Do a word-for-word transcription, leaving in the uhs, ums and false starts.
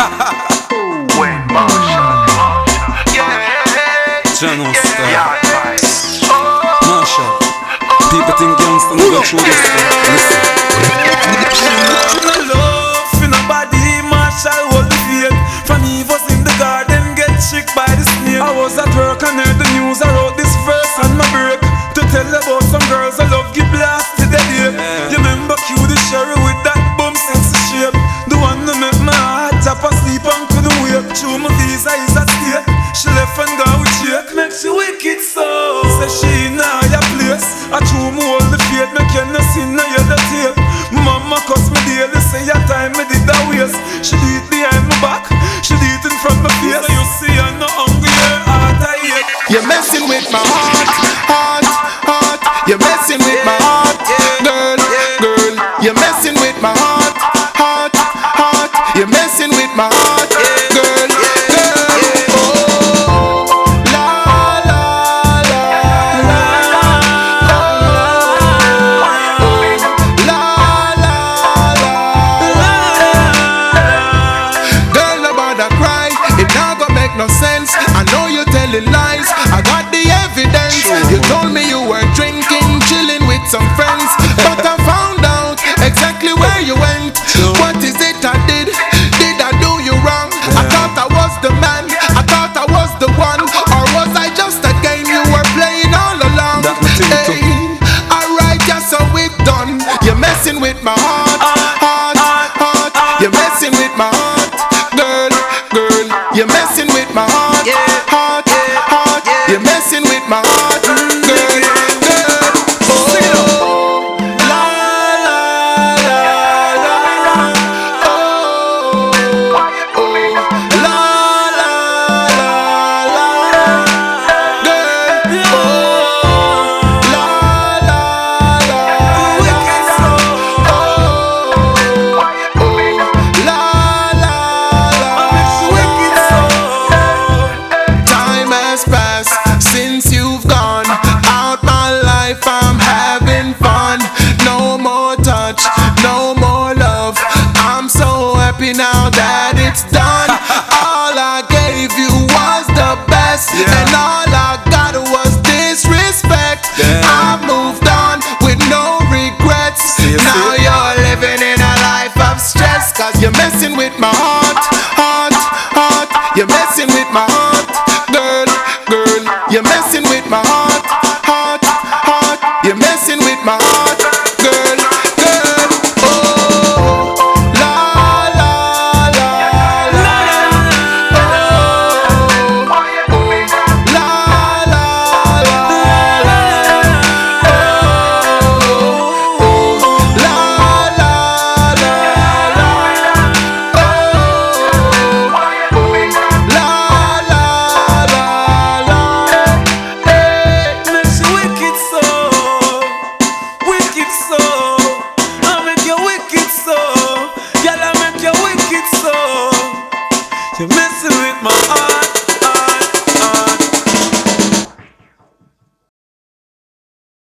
Wayne Marshall. Yeah. General style. Yeah. Marshall. People think youngsters no go through this thing. Listen. No love for nobody. Marshall hold the faith. From Evos in the garden get tricked by the snake. I was at work and heard the news. I wrote this verse on my break to tell about some girls I love get blasted that day. You remember Q the Sherry with that bum sexy shape, the one that make my heart tap asleep and couldn't wake. Through my visa is at stake. She left and gone with Jake. Make she wicked so. Say she in a higher place. I threw me all the faith. Make you no sin no yellow tape. Mama cuss me daily. Say your time me did that waste. She do it behind my back. She do it in front my face. So you see I'm not hungry. Her heart I hate. You're messing with my heart, heart, heart. You're messing with my heart, girl, girl. You're messing with my heart, heart, heart. You're messing with my heart, girl, girl. Oh, la la la la. Oh, la la la. Girl, no bother cry. It not gonna make no sense. I know you're telling lies. I got the evidence. You told me you were drinking, chilling with some friends, but I found out exactly where you went. What is it I did? Did I do you wrong? I thought I was the man. I thought I was the one. Or was I just a game you were playing all along? Hey, alright, yeah, so it's done. You're messing with my heart, heart, heart. You're messing with my heart, girl, girl. You're messing with my heart, heart, heart. You're messing with my heart, girl, girl. Oh, la la la la. Oh, oh, la la la la. Girl, oh, la la la. Oh, oh, la la la. Time has passed since you've gone out my life. I'm having fun. No more touch, no more love. I'm so happy now that it's done. All I gave you was the best, and all I got was disrespect. I moved on with no regrets. Now you're living in a life of stress, cause you're messing with my heart, heart, heart. You're messing with my heart, girl, girl. You're messing with my heart, heart, heart. You're messing with my heart.